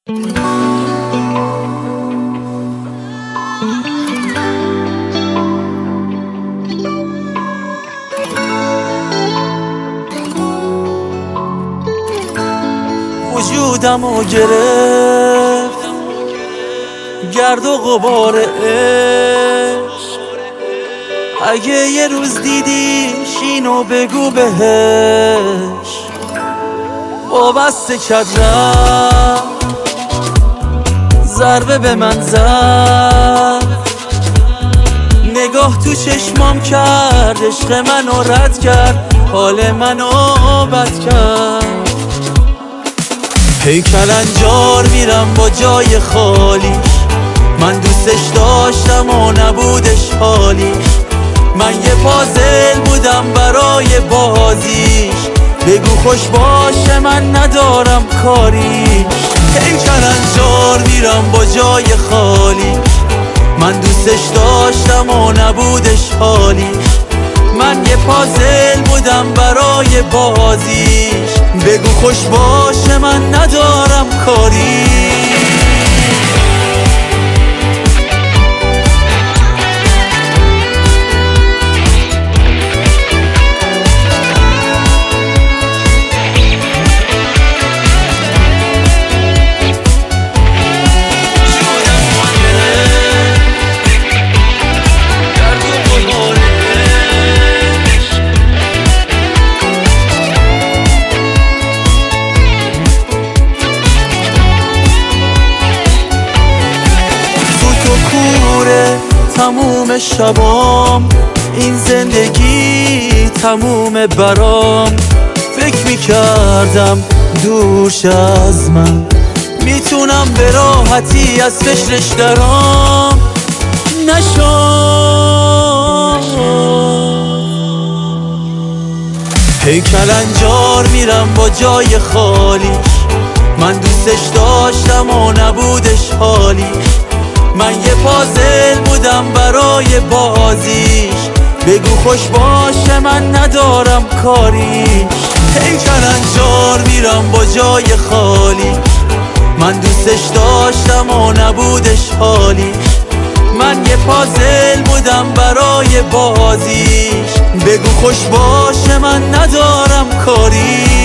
وجودمو گرفت گرد و غبار عشق. اگه یه روز دیدیش اینو بگو بهش وابسته کرد رفت، ضربه به من زد، نگاه تو چشمام کرد، عشق منو رد کرد، حال منو بد کرد. هی کلنجار میرم با جای خالیش، من دوستش داشتم و نبودش حالیش. من یه پازل بودم برای بازیش، بگو خوش باشه من ندارم کاریش. هی کلنجار میرم با جای خالیش، من دوستش داشتم و نبودش حالیش. من یه پازل بودم برای بازیش، بگو خوش باشه من ندارم کاری. تموم شبام این زندگی تموم برام، فکر میکردم دورش از من میتونم به راحتی از فکرش درام. نشد هی کلنجار میرم با جای خالیش، من دوستش داشتم و نبودش حالیش. من یه پازل بودم برای بازیش، بگو خوش باشه من ندارم کاریش. هی کلنجار میرم با جای خالیش، من دوستش داشتم و نبودش حالیش. من یه پازل بودم برای بازیش، بگو خوش باشه من ندارم کاریش.